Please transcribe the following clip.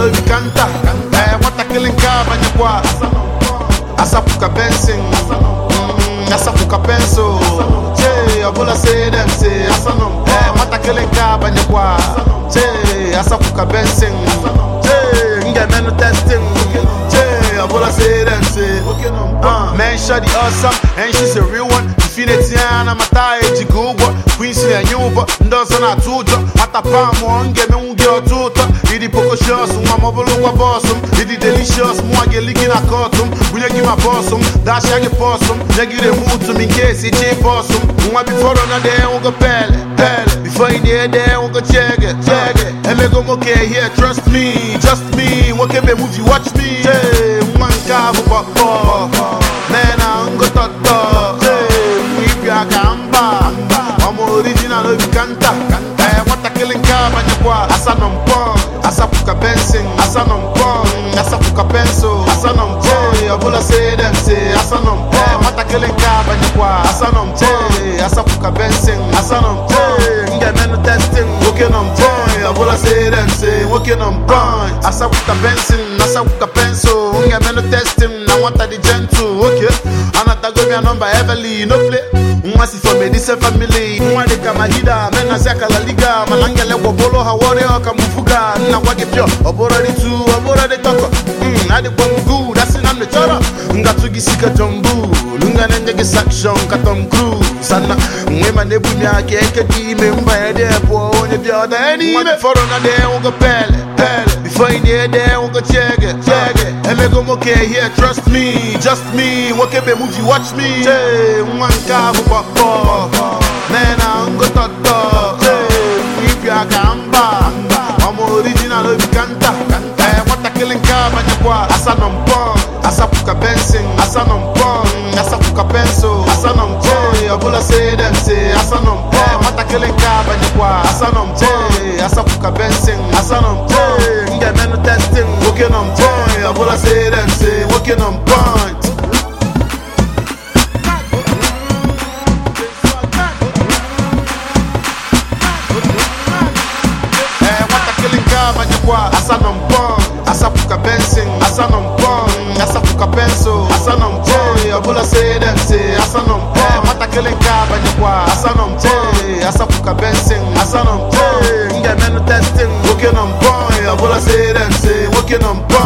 no be kanta. What a killing car banyakwa. Asapuka bensing. Asapuka pencil. Che, abula say them say asanum. What a killing car banyakwa. Che, asapuka bensing. Che, nge menu testing. Che, abula say them say. Man, shawty awesome, and she's a real one. Infinity and I'm a tie jigubo. Quincy and Yuba, Ndosan at Tuja. What a palm one, get me your tutor. Idi pococious, Mamma bossum. Idi delicious, Mwage licking a cotton. Will you give my bossum? Dash a possum. They give a mood to me in case it's a possum. One before another day, we'll go pelle. Before you there, we'll go check it. And me go okay here, trust me, just me. What can be movie, watch me. One car, man, I'm go to Gamba. I'm original, you can't. What a killing car, Banyakwa. Asanum pong, Asapuka bensing, Asanum pong, Asapuka pencil, Asanum J. Abula say them say Asanum pong. What a killing car, Banyakwa. Asanum J. Asapuka bensing, Asanum J. Nge menu testing, working on point. Abula say them say working on point. Asapuka bensing, Asapuka pencil, Nge menu testing. Now what are the gentle? Okay, Anata go me a number heavily, no play. Mwasi for me this family. Mwade kama hida, mena seka la liga. Manangele wabolo hawore wakamufuga. Na wage pyo, obora di tu, obora di toko. Adi kwa mgu, dasi na mechora. Nga tugi sika jombu. Lunga nenge saction ka Tom Cruise. Sana, mwema nebu myake eke di memba ede po. Onye bia da eni me. Foro na de unga pele. Before you there, we'll go check it. And me go okay here, trust me, just me. What can be movie, watch me. Che, one car man, I'm go to if you are Gamba. I'm original, you can't. What a killing car, Banyakwa. Asanum pong, Asapuka bensing, Asanum pong, Asapuka pencil, Asanum J. Abula say them say Asanum pong. What a killing car, Banyakwa. Asanum J. Asapuka bensing, Asanum J. Nge menu testing, working on point. Abula say them say working on point. What a killing car, Banyakwa. Asanum pong, Asapuka bensing, Asanum pong, Asapuka pencil, Asanum J. Abula say them say Asanum pong. What a killing car, Banyakwa. Asanum J. Asapuka bensing, Asanum J. Nge menu testing, working on point. Abula say them say working on point.